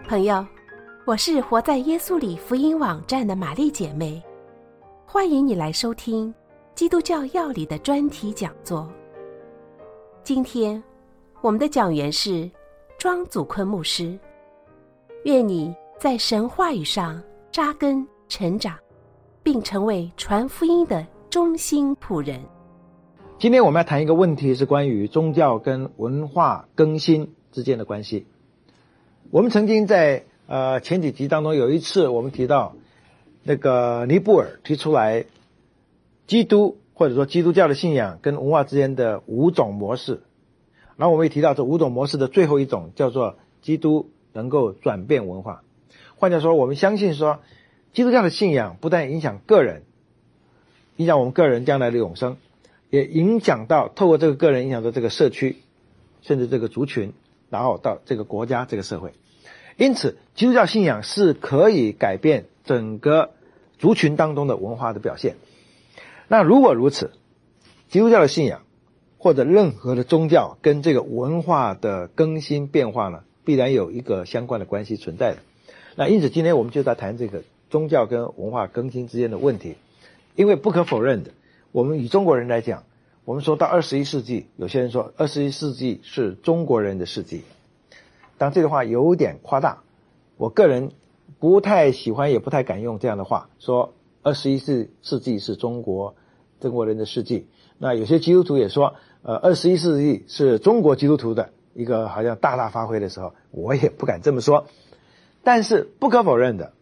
朋友，我是活在耶稣里福音网站的玛丽姐妹，欢迎你来收听基督教要理的专题讲座。今天我们的讲员是庄祖坤牧师，愿你在神话语上扎根成长，并成为传福音的忠心仆人。 今天我们要谈一个问题，是关于宗教跟文化更新之间的关系。我们曾经在前几集当中有一次我们提到那个尼布尔提出来基督或者说基督教的信仰跟文化之间的5种模式，然后我们也提到这5种模式的最后一种叫做基督能够转变文化。换句话说，我们相信说基督教的信仰不但影响个人，影响我们个人将来的永生，也影响到透过这个个人影响到这个社区，甚至这个族群，然后到这个国家这个社会。因此基督教信仰是可以改变整个族群当中的文化的表现。那如果如此，基督教的信仰或者任何的宗教跟这个文化的更新变化呢，必然有一个相关的关系存在的。那因此今天我们就在谈这个宗教跟文化更新之间的问题。因为不可否认的，我们以中国人来讲，我们说到21世纪，有些人说21世纪是中国人的世纪。当然这句话有点夸大，我个人不太喜欢也不太敢用这样的话，说21世纪是中国人的世纪。那有些基督徒也说21世纪是中国基督徒的一个好像大大发挥的时候，我也不敢这么说。但是不可否认的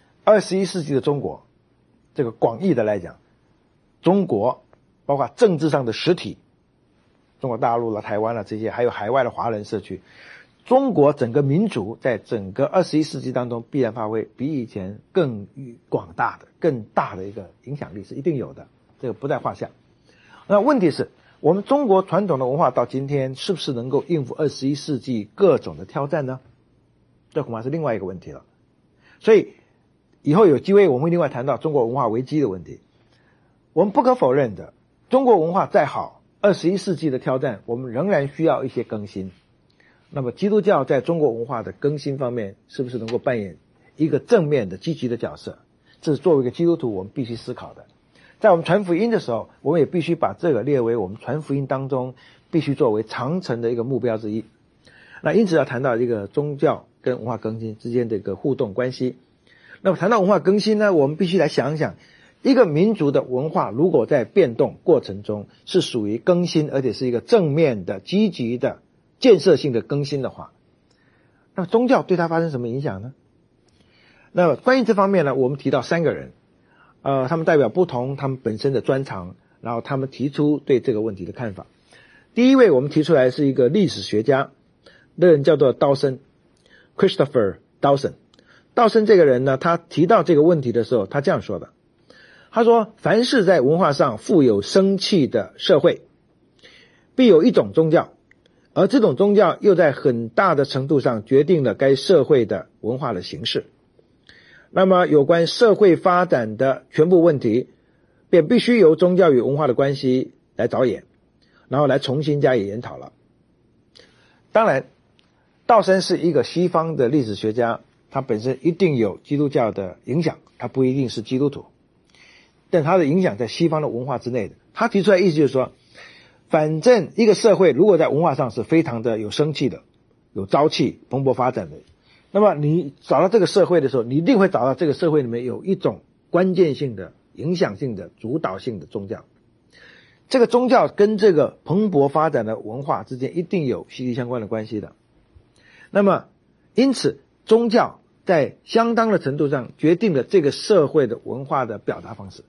，21世纪的中国，这个广义的来讲，中国包括政治上的实体，中国大陆了、台湾了这些，还有海外的华人社区，中国整个民族在整个21世纪当中必然发挥比以前更广大的、更大的一个影响力，是一定有的，这个不在话下。那问题是，我们中国传统的文化到今天是不是能够应付21世纪各种的挑战呢？这恐怕是另外一个问题了。所以以后有机会我们会另外谈到中国文化危机的问题。我们不可否认的，中国文化再好，21世纪的挑战我们仍然需要一些更新。那么基督教在中国文化的更新方面是不是能够扮演一个正面的积极的角色，这是作为一个基督徒我们必须思考的。在我们传福音的时候，我们也必须把这个列为我们传福音当中必须作为长程的一个目标之一。那因此要谈到一个宗教跟文化更新之间的一个互动关系。那么谈到文化更新呢，我们必须来想一想，一个民族的文化如果在变动过程中是属于更新，而且是一个正面的积极的建设性的更新的话，那么宗教对它发生什么影响呢？那么关于这方面呢，我们提到3个人，他们代表不同他们本身的专长，然后他们提出对这个问题的看法。第一位我们提出来是一个历史学家，这人叫做道森 Christopher Dawson。 道森这个人呢，他提到这个问题的时候，他这样说的，他说凡是在文化上富有生气的社会，必有一种宗教，而这种宗教又在很大的程度上决定了该社会的文化的形式。那么有关社会发展的全部问题，便必须由宗教与文化的关系来着眼，然后来重新加以研讨了。当然道森是一个西方的历史学家，他本身一定有基督教的影响，他不一定是基督徒，但他的影响在西方的文化之内的。他提出来的意思就是说，反正一个社会如果在文化上是非常的有生气的、有朝气、蓬勃发展的，那么你找到这个社会的时候，你一定会找到这个社会里面有一种关键性的、影响性的、主导性的宗教。这个宗教跟这个蓬勃发展的文化之间一定有息息相关的关系的。那么因此宗教在相当的程度上决定了这个社会的文化的表达方式。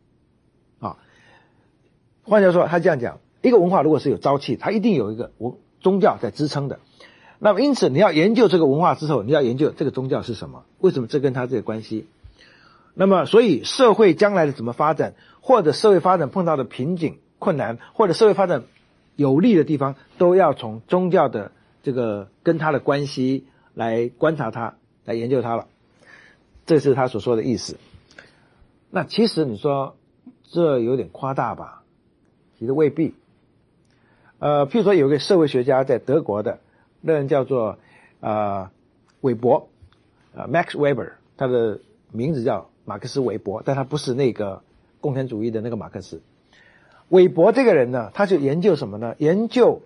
换句话说，他这样讲，一个文化如果是有朝气，它一定有一个宗教在支撑的。那么因此你要研究这个文化之后，你要研究这个宗教是什么，为什么这跟它这个关系。那么所以社会将来的怎么发展，或者社会发展碰到的瓶颈困难，或者社会发展有利的地方，都要从宗教的这个跟它的关系来观察它，来研究它了。这是他所说的意思。那其实你说这有点夸大吧？其实未必。譬如说有个社会学家在德国的，那人叫做韦伯， Max Weber， 他的名字叫马克思韦伯，但他不是那个共产主义的那个马克思。韦伯这个人呢，他就研究什么呢？研究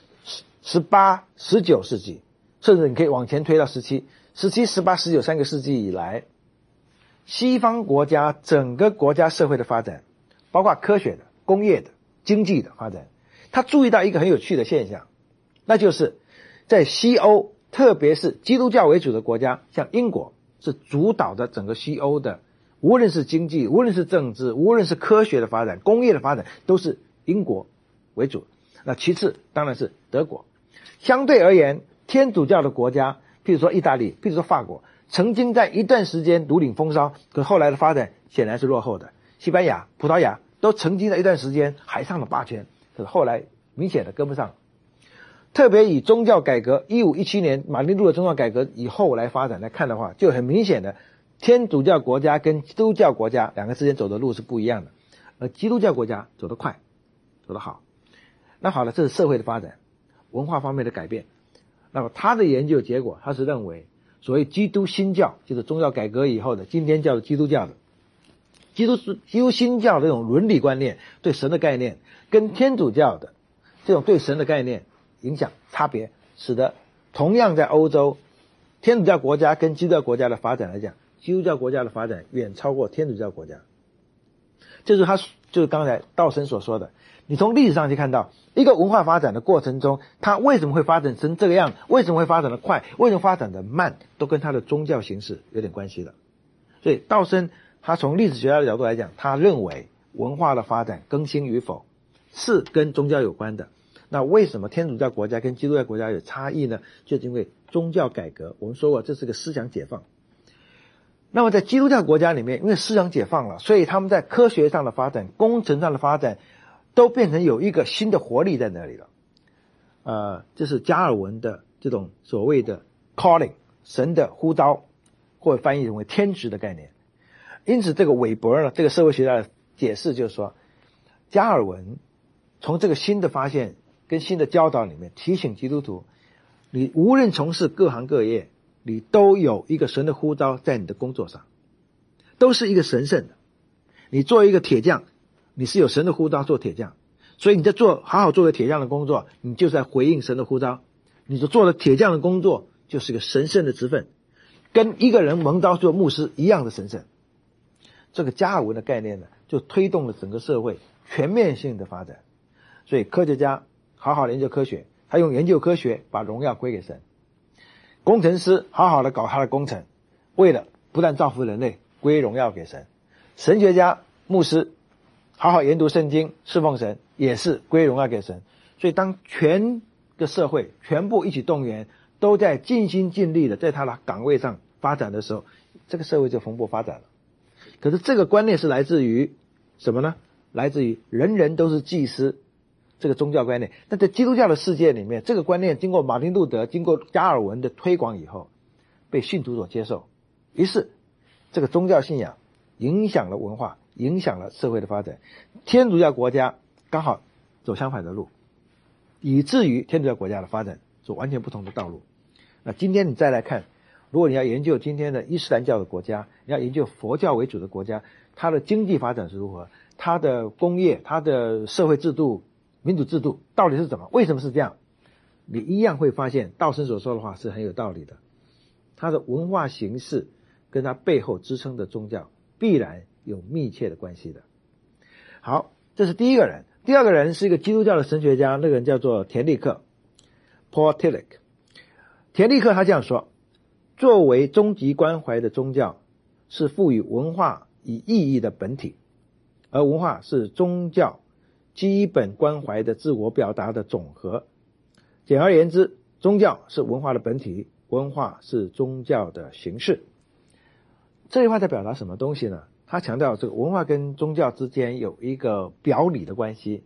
18、19世纪，甚至你可以往前推到17、18、19 3个世纪以来，西方国家整个国家社会的发展，包括科学的、工业的、经济的发展，他注意到一个很有趣的现象，那就是在西欧，特别是基督教为主的国家，像英国是主导的整个西欧的，无论是经济，无论是政治，无论是科学的发展、工业的发展，都是英国为主。那其次当然是德国。相对而言，天主教的国家，譬如说意大利，譬如说法国，曾经在一段时间独领风骚，可后来的发展显然是落后的。西班牙、葡萄牙都曾经在一段时间海上的霸权，可是后来明显的跟不上。特别以宗教改革1517年马丁路德宗教改革以后来发展来看的话，就很明显的天主教国家跟基督教国家两个之间走的路是不一样的，而基督教国家走得快，走得好。那好了，这是社会的发展，文化方面的改变。那么他的研究结果，他是认为所谓基督新教，就是宗教改革以后的今天叫基督教的基督新教的这种伦理观念，对神的概念，跟天主教的这种对神的概念影响差别，使得同样在欧洲，天主教国家跟基督教国家的发展来讲，基督教国家的发展远超过天主教国家。这就是刚才道生所说的，你从历史上去看到一个文化发展的过程中，它为什么会发展成这个样，为什么会发展的快，为什么发展的慢，都跟它的宗教形式有点关系的。所以道生他从历史学家的角度来讲，他认为文化的发展更新与否是跟宗教有关的。那为什么天主教国家跟基督教国家有差异呢？就是因为宗教改革，我们说过这是个思想解放。那么在基督教国家里面，因为思想解放了，所以他们在科学上的发展、工程上的发展都变成有一个新的活力在那里了。这是加尔文的这种所谓的 calling， 神的呼召，或者翻译成为天职的概念。因此这个韦伯呢，这个社会学家的解释就是说，加尔文从这个新的发现跟新的教导里面提醒基督徒，你无论从事各行各业，你都有一个神的呼召在你的工作上，都是一个神圣的。你做一个铁匠，你是有神的呼召做铁匠，所以你在好好做个铁匠的工作，你就是在回应神的呼召。你所做的铁匠的工作就是一个神圣的职分，跟一个人蒙召做牧师一样的神圣。这个加尔文的概念呢，就推动了整个社会全面性的发展。所以科学家好好研究科学，他用研究科学把荣耀归给神。工程师好好的搞他的工程，为了不但造福人类，归荣耀给神。神学家、牧师好好研读圣经，侍奉神，也是归荣耀给神。所以当全个社会全部一起动员，都在尽心尽力的在他的岗位上发展的时候，这个社会就蓬勃发展了。可是这个观念是来自于什么呢？来自于人人都是祭司这个宗教观念。但在基督教的世界里面，这个观念经过马丁路德、经过加尔文的推广以后，被信徒所接受。于是这个宗教信仰影响了文化，影响了社会的发展。天主教国家刚好走相反的路，以至于天主教国家的发展走完全不同的道路。那今天你再来看，如果你要研究今天的伊斯兰教的国家，你要研究佛教为主的国家，它的经济发展是如何，它的工业、它的社会制度、民主制度到底是怎么，为什么是这样，你一样会发现道生所说的话是很有道理的。它的文化形式跟它背后支撑的宗教必然有密切的关系的。好，这是第一个人。第二个人是一个基督教的神学家，那个人叫做田立克 Paul Tillich。 田立克他这样说，作为终极关怀的宗教是赋予文化以意义的本体，而文化是宗教基本关怀的自我表达的总和。简而言之，宗教是文化的本体，文化是宗教的形式。这句话在表达什么东西呢？他强调这个文化跟宗教之间有一个表里的关系。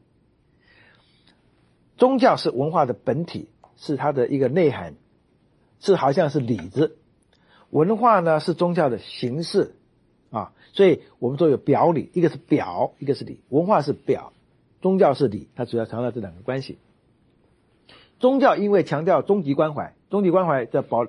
宗教是文化的本体，是它的一个内涵，是好像是里子。文化呢是宗教的形式啊，所以我们说有表里，一个是表，一个是里。文化是表，宗教是里，它主要强调这两个关系。宗教因为强调终极关怀，终极关怀在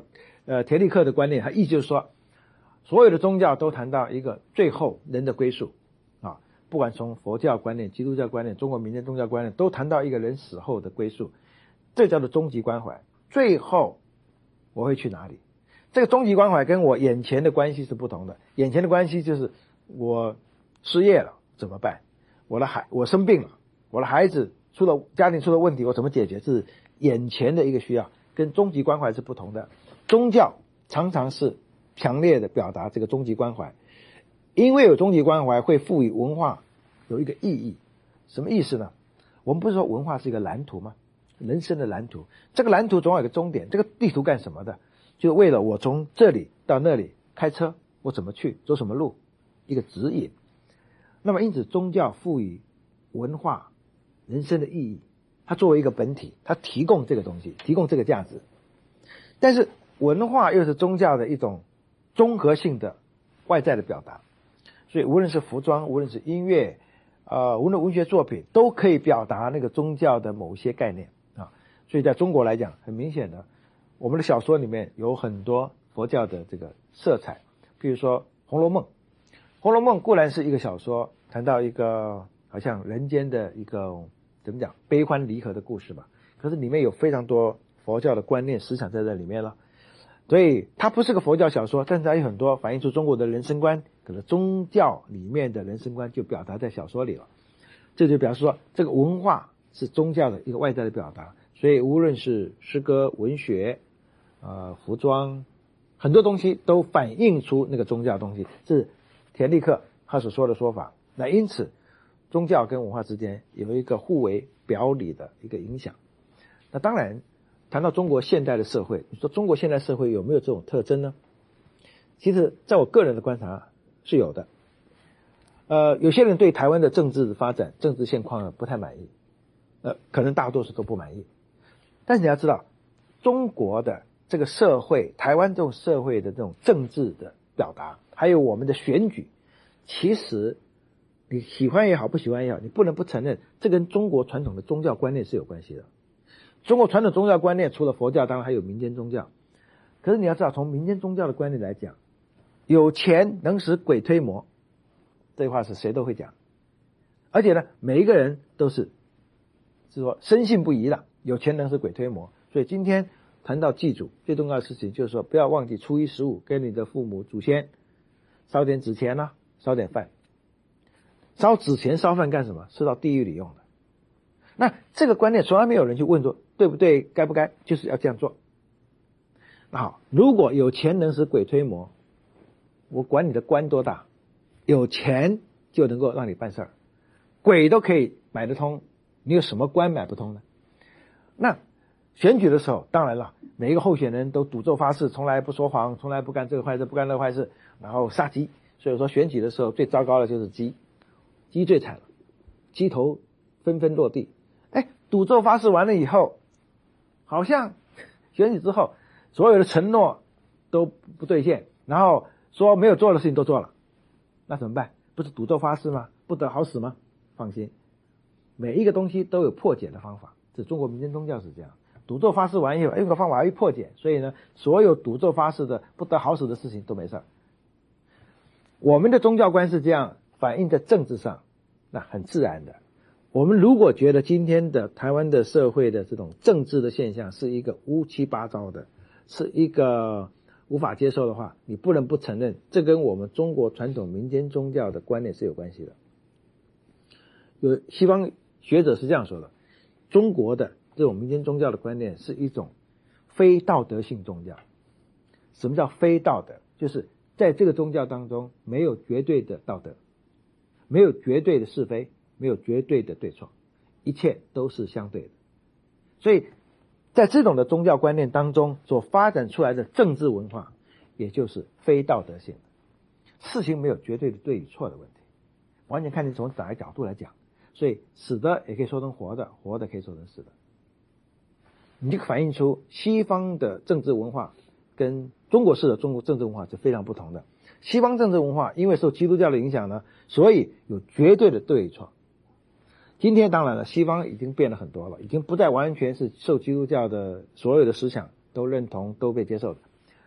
田立克的观念，他意思就是说，所有的宗教都谈到一个最后人的归宿啊，不管从佛教观念、基督教观念、中国民间宗教观念，都谈到一个人死后的归宿，这叫做终极关怀。最后我会去哪里？这个终极关怀跟我眼前的关系是不同的。眼前的关系就是我失业了怎么办？我生病了，我的孩子家庭出了问题，我怎么解决？是眼前的一个需要，跟终极关怀是不同的。宗教常常是强烈的表达这个终极关怀，因为有终极关怀会赋予文化有一个意义。什么意思呢？我们不是说文化是一个蓝图吗？人生的蓝图，这个蓝图总有一个终点。这个地图干什么的？就是为了我从这里到那里开车，我怎么去，走什么路，一个指引。那么因此宗教赋予文化人生的意义，它作为一个本体，它提供这个东西，提供这个价值。但是文化又是宗教的一种综合性的外在的表达，所以无论是服装，无论是音乐，无论文学作品，都可以表达那个宗教的某些概念啊。所以在中国来讲，很明显的，我们的小说里面有很多佛教的这个色彩，比如说《红楼梦》。《红楼梦》固然是一个小说，谈到一个好像人间的一个怎么讲悲欢离合的故事吧，可是里面有非常多佛教的观念思想在这里面了。所以它不是个佛教小说，但是它有很多反映出中国的人生观，可能宗教里面的人生观就表达在小说里了。这就表示说，这个文化是宗教的一个外在的表达。所以无论是诗歌、文学、服装，很多东西都反映出那个宗教的东西，是田立克他所说的说法。那因此宗教跟文化之间有一个互为表里的一个影响。那当然谈到中国现代的社会，你说中国现代社会有没有这种特征呢？其实在我个人的观察是有的。有些人对台湾的政治发展、政治现况不太满意，可能大多数都不满意。但是你要知道，中国的这个社会，台湾这种社会的这种政治的表达，还有我们的选举，其实你喜欢也好，不喜欢也好，你不能不承认，这跟中国传统的宗教观念是有关系的。中国传统宗教观念除了佛教，当然还有民间宗教。可是你要知道，从民间宗教的观念来讲，有钱能使鬼推磨，这句话是谁都会讲。而且呢，每一个人都是说深信不疑的，有钱能使鬼推磨。所以今天谈到祭祖，最重要的事情就是说，不要忘记初一十五跟你的父母祖先烧点纸钱啊，烧点饭。烧纸钱烧饭干什么？是到地狱里用的。那这个观念从来没有人去问说对不对，该不该，就是要这样做。那好，如果有钱能使鬼推磨，我管你的官多大，有钱就能够让你办事儿，鬼都可以买得通，你有什么官买不通呢？那选举的时候，当然了，每一个候选人都赌咒发誓，从来不说谎，从来不干这个坏事，不干那个坏事，然后杀鸡。所以说选举的时候最糟糕的就是鸡最惨了，鸡头纷纷落地。赌咒发誓完了以后，好像选举之后所有的承诺都不兑现，然后说没有做的事情都做了，那怎么办？不是赌咒发誓吗？不得好死吗？放心，每一个东西都有破解的方法，这中国民间宗教是这样。赌咒发誓完以后，用个方法要破解，所以呢，所有赌咒发誓的不得好死的事情都没事。我们的宗教观是这样，反映在政治上，那很自然的。我们如果觉得今天的台湾的社会的这种政治的现象是一个乌七八糟的，是一个无法接受的话，你不能不承认这跟我们中国传统民间宗教的观念是有关系的。有西方学者是这样说的，中国的这种民间宗教的观念是一种非道德性宗教。什么叫非道德？就是在这个宗教当中没有绝对的道德，没有绝对的是非，没有绝对的对错，一切都是相对的。所以在这种的宗教观念当中所发展出来的政治文化，也就是非道德性的。事情没有绝对的对与错的问题，完全看你从哪个角度来讲。所以死的也可以说成活的，活的可以说成死的。你就反映出西方的政治文化跟中国式的中国政治文化是非常不同的。西方政治文化因为受基督教的影响呢，所以有绝对的对与错。今天当然了，西方已经变了很多了，已经不再完全是受基督教的所有的思想都认同都被接受的。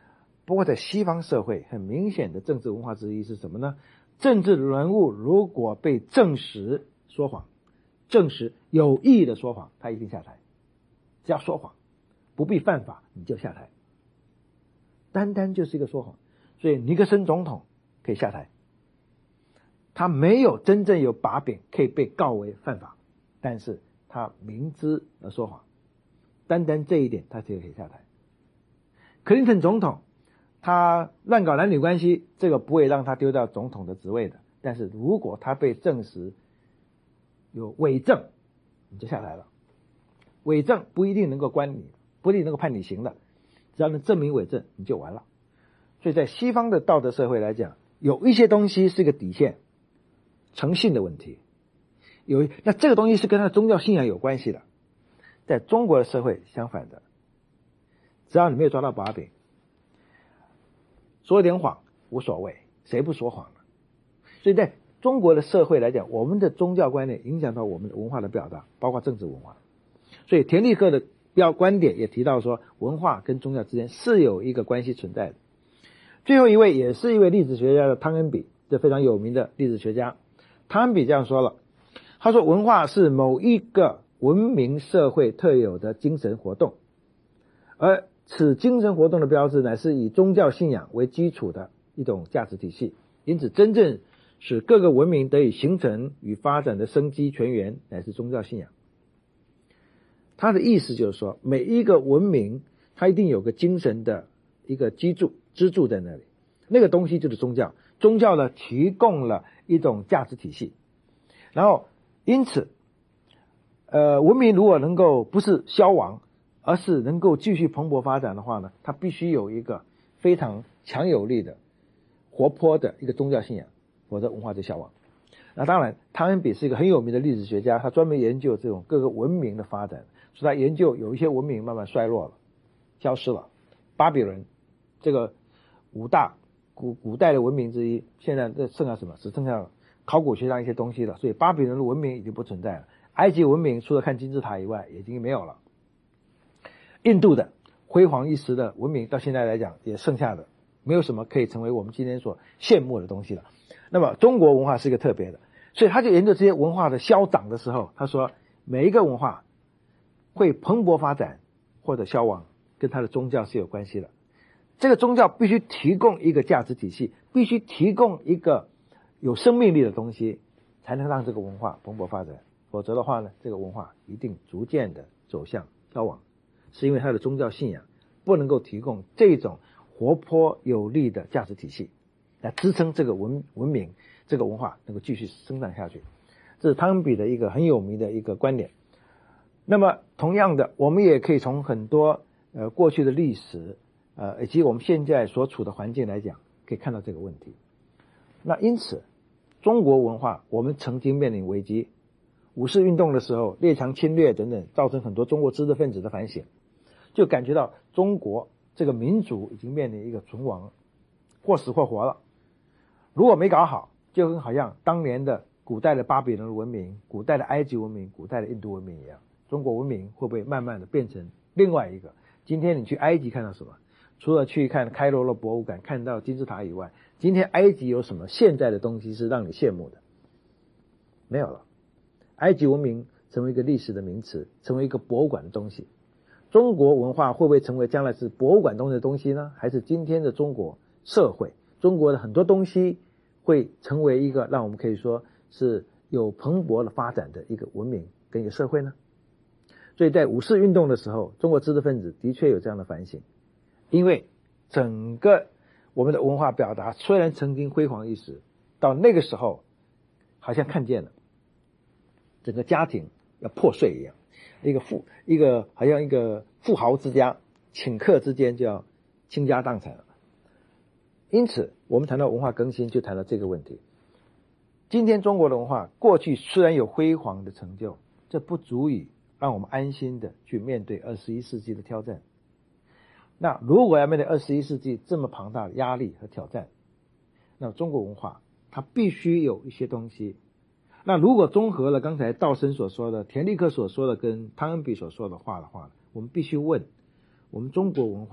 不过在西方社会，很明显的政治文化之一是什么呢？政治人物如果被证实说谎，证实有意的说谎，他一定下台。只要说谎，不必犯法，你就下台。单单就是一个说谎，所以尼克森总统可以下台。他没有真正有把柄可以被告为犯法，但是他明知而说谎，单单这一点他就可以下台。克林顿总统他乱搞男女关系，这个不会让他丢掉总统的职位的，但是如果他被证实有伪证，你就下台了。伪证不一定能够关你，不一定能够判你刑的，只要能证明伪证，你就完了。所以在西方的道德社会来讲，有一些东西是个底线，诚信的问题，那这个东西是跟他的宗教信仰有关系的。在中国的社会相反的，只要你没有抓到把柄，说一点谎无所谓，谁不说谎呢？所以在中国的社会来讲，我们的宗教观念影响到我们的文化的表达，包括政治文化。所以田立克的观点也提到说，文化跟宗教之间是有一个关系存在的。最后一位也是一位历史学家的汤恩比，这非常有名的历史学家。汤恩比这样说了，他说文化是某一个文明社会特有的精神活动，而此精神活动的标志乃是以宗教信仰为基础的一种价值体系，因此真正使各个文明得以形成与发展的生机泉源乃是宗教信仰。他的意思就是说，每一个文明它一定有个精神的一个支柱在那里，那个东西就是宗教。宗教呢提供了一种价值体系，然后因此文明如果能够不是消亡，而是能够继续蓬勃发展的话呢，它必须有一个非常强有力的活泼的一个宗教信仰，否则文化就消亡。那当然汤恩比是一个很有名的历史学家，他专门研究这种各个文明的发展，所以他研究有一些文明慢慢衰落了，消失了。巴比伦这个五大古代的文明之一，现在这剩下什么？只剩下考古学上一些东西了，所以巴比伦的文明已经不存在了。埃及文明除了看金字塔以外已经没有了。印度的辉煌一时的文明到现在来讲也剩下的没有什么可以成为我们今天所羡慕的东西了。那么中国文化是一个特别的，所以他就研究这些文化的消长的时候，他说每一个文化会蓬勃发展或者消亡跟他的宗教是有关系的。这个宗教必须提供一个价值体系，必须提供一个有生命力的东西，才能让这个文化蓬勃发展，否则的话呢，这个文化一定逐渐的走向消亡，是因为它的宗教信仰不能够提供这种活泼有力的价值体系来支撑这个文明这个文化能够继续生长下去。这是汤恩比的一个很有名的一个观点。那么同样的，我们也可以从很多过去的历史以及我们现在所处的环境来讲，可以看到这个问题。那因此中国文化我们曾经面临危机，五四运动的时候列强侵略等等，造成很多中国知识分子的反省，就感觉到中国这个民族已经面临一个存亡，或死或活了。如果没搞好，就跟好像当年的古代的巴比伦文明、古代的埃及文明、古代的印度文明一样，中国文明会不会慢慢的变成另外一个？今天你去埃及看到什么？除了去看开罗的博物馆，看到金字塔以外，今天埃及有什么现在的东西是让你羡慕的？没有了。埃及文明成为一个历史的名词，成为一个博物馆的东西。中国文化会不会成为将来是博物馆中的东西呢？还是今天的中国社会，中国的很多东西会成为一个让我们可以说是有蓬勃的发展的一个文明跟一个社会呢？所以在五四运动的时候，中国知识分子的确有这样的反省，因为整个我们的文化表达虽然曾经辉煌一时，到那个时候好像看见了整个家庭要破碎一样，一个好像一个富豪之家顷刻之间就要倾家荡产了。因此我们谈到文化更新，就谈到这个问题。今天中国的文化过去虽然有辉煌的成就，这不足以让我们安心的去面对21世纪的挑战。那如果要面对21世纪这么庞大的压力和挑战，那中国文化它必须有一些东西。那如果综合了刚才道生所说的、田立克所说的跟汤恩比所说的话，我们必须问，我们中国文化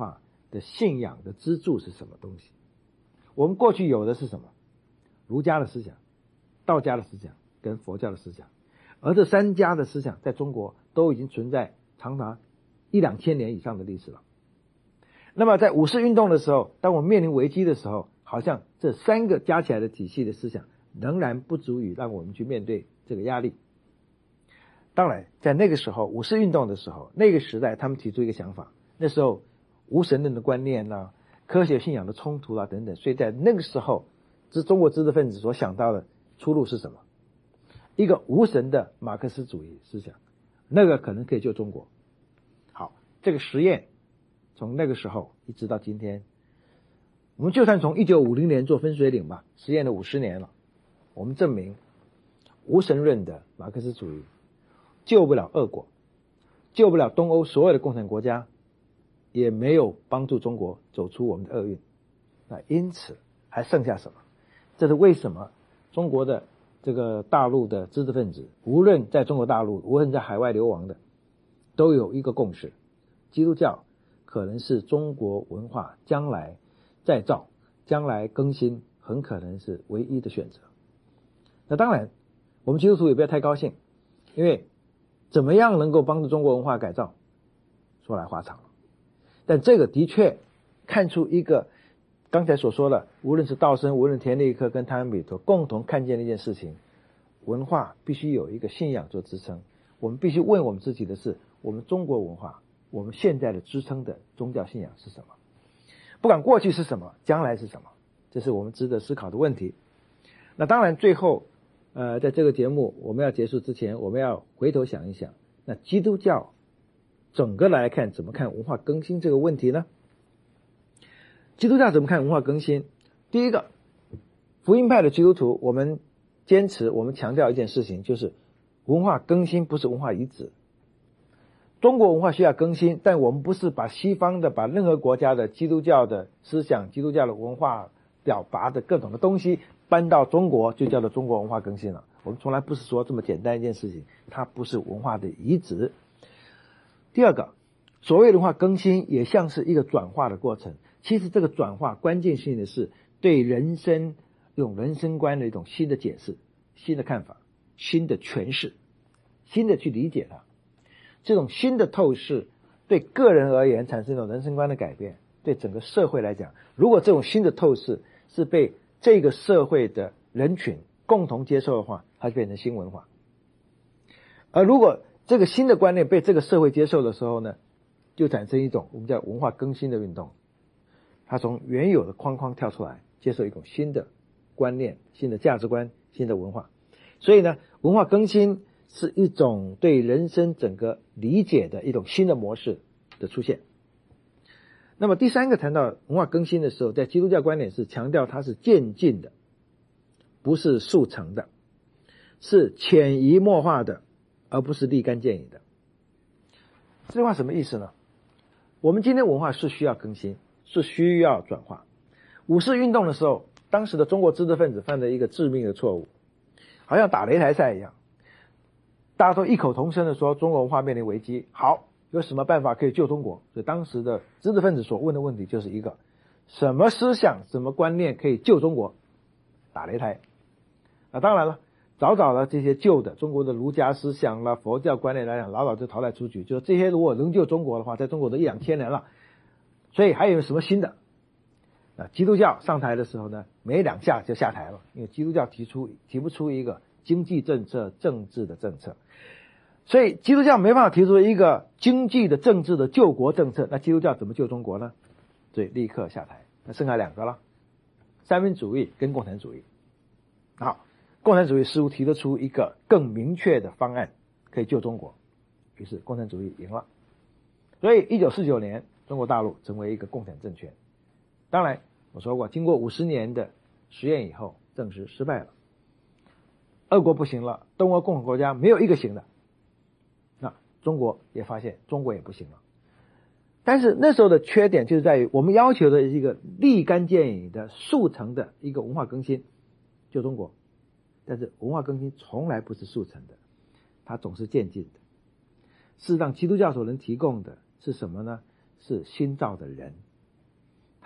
的信仰的支柱是什么东西。我们过去有的是什么？儒家的思想、道家的思想跟佛教的思想，而这三家的思想在中国都已经存在长达1-2千年以上的历史了。那么在五四运动的时候，当我们面临危机的时候，好像这三个加起来的体系的思想仍然不足以让我们去面对这个压力。当然在那个时候五四运动的时候，那个时代他们提出一个想法，那时候无神论的观念啊，科学信仰的冲突啊等等，所以在那个时候中国知识分子所想到的出路是什么？一个无神的马克思主义思想，那个可能可以救中国。好，这个实验从那个时候一直到今天，我们就算从1950年做分水岭吧，实验了50年了，我们证明无神论的马克思主义救不了俄国，救不了东欧所有的共产国家，也没有帮助中国走出我们的厄运。那因此还剩下什么？这是为什么中国的这个大陆的知识分子，无论在中国大陆，无论在海外流亡的，都有一个共识：基督教可能是中国文化将来再造、将来更新很可能是唯一的选择。那当然我们基督徒也不要太高兴，因为怎么样能够帮助中国文化改造，说来话长了。但这个的确看出一个刚才所说的，无论是道生，无论田立克跟汤恩比陀共同看见的一件事情，文化必须有一个信仰做支撑。我们必须问我们自己的是，我们中国文化，我们现在的支撑的宗教信仰是什么？不管过去是什么，将来是什么，这是我们值得思考的问题。那当然最后在这个节目我们要结束之前，我们要回头想一想，那基督教整个来看怎么看文化更新这个问题呢？基督教怎么看文化更新？第一个，福音派的基督徒，我们坚持，我们强调一件事情，就是文化更新不是文化移植。中国文化需要更新，但我们不是把西方的，把任何国家的基督教的思想、基督教的文化表达的各种的东西搬到中国就叫做中国文化更新了。我们从来不是说这么简单一件事情，它不是文化的移植。第二个，所谓的文化更新也像是一个转化的过程。其实这个转化关键性的是对人生一种人生观的一种新的解释、新的看法、新的诠释、新的去理解它。这种新的透视对个人而言产生一种人生观的改变，对整个社会来讲，如果这种新的透视是被这个社会的人群共同接受的话，它就变成新文化。而如果这个新的观念被这个社会接受的时候呢，就产生一种我们叫文化更新的运动。它从原有的框框跳出来，接受一种新的观念、新的价值观、新的文化。所以呢，文化更新是一种对人生整个理解的一种新的模式的出现。那么第三个谈到文化更新的时候，在基督教观点是强调它是渐进的，不是速成的，是潜移默化的，而不是立竿见影的。这句话什么意思呢？我们今天文化是需要更新，是需要转化。五四运动的时候，当时的中国知识分子犯了一个致命的错误，好像打擂台赛一样，大家都异口同声的说中国文化面临危机，好，有什么办法可以救中国？所以当时的知识分子所问的问题就是一个，什么思想、什么观念可以救中国？打擂台。当然了，早的这些旧的中国的儒家思想啦、佛教观念来讲，老就淘汰出局，就是这些如果能救中国的话，在中国都1-2千年了。所以还有什么新的？基督教上台的时候呢，没2下就下台了，因为基督教提不出一个经济政策、政治的政策，所以基督教没办法提出一个经济的、政治的救国政策，那基督教怎么救中国呢？所以立刻下台。那剩下2个了，三民主义跟共产主义。好，共产主义似乎提得出一个更明确的方案可以救中国，于是共产主义赢了。所以1949年中国大陆成为一个共产政权。当然我说过，经过50年的实验以后证实失败了，俄国不行了，东欧共和国家没有一个行的，那中国也发现中国也不行了。但是那时候的缺点就是在于我们要求的一个立竿见影的速成的一个文化更新救中国，但是文化更新从来不是速成的，它总是渐进的。事实上基督教所能提供的是什么呢？是新造的人，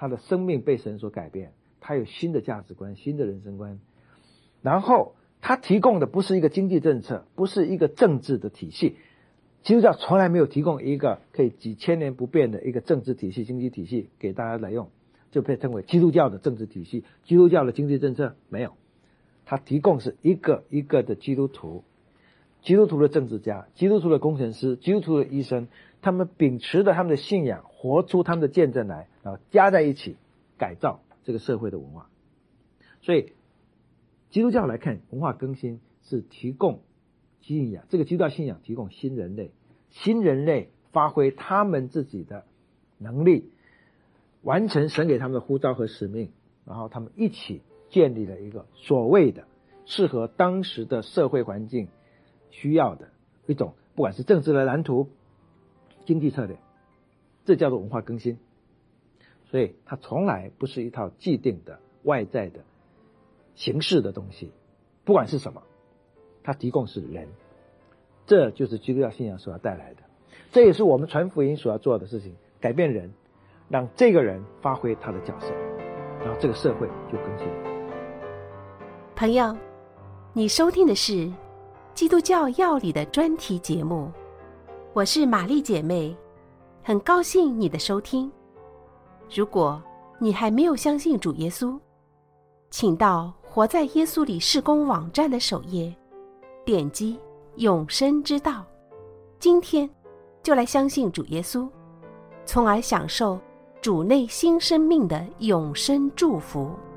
他的生命被神所改变，他有新的价值观、新的人生观。然后他提供的不是一个经济政策，不是一个政治的体系，基督教从来没有提供一个可以几千年不变的一个政治体系、经济体系给大家来用，就被称为基督教的政治体系、基督教的经济政策，没有。他提供是一个一个的基督徒，基督徒的政治家、基督徒的工程师、基督徒的医生，他们秉持着他们的信仰，活出他们的见证来，然后加在一起改造这个社会的文化。所以基督教来看，文化更新是提供信仰，这个基督教信仰提供新人类，新人类发挥他们自己的能力，完成神给他们的呼召和使命，然后他们一起建立了一个所谓的适合当时的社会环境需要的一种，不管是政治的蓝图、经济策略，这叫做文化更新。所以它从来不是一套既定的外在的形式的东西，不管是什么，它提供是人，这就是基督教信仰所要带来的。这也是我们传福音所要做的事情，改变人，让这个人发挥他的角色，然后这个社会就更新。 朋友，你收听的是基督教要理的专题节目，我是玛丽姐妹，很高兴你的收听。如果你还没有相信主耶稣，请到活在耶稣里事工网站的首页，点击永生之道，今天就来相信主耶稣，从而享受主内新生命的永生祝福。